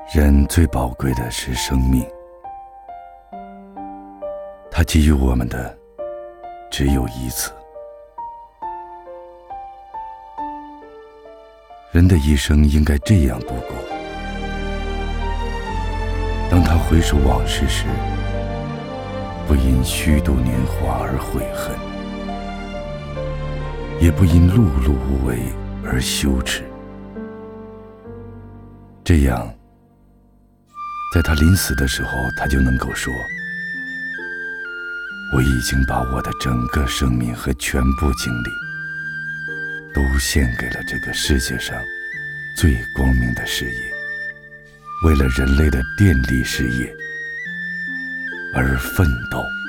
人最宝贵的是生命，它给予我们的只有一次。人的一生应该这样度过，当他回首往事时，不因虚度年华而悔恨，也不因碌碌无为而羞耻。这样，在他临死的时候，他就能够说：我已经把我的整个生命和全部精力都献给了这个世界上最光明的事业，为了人类的电力事业而奋斗。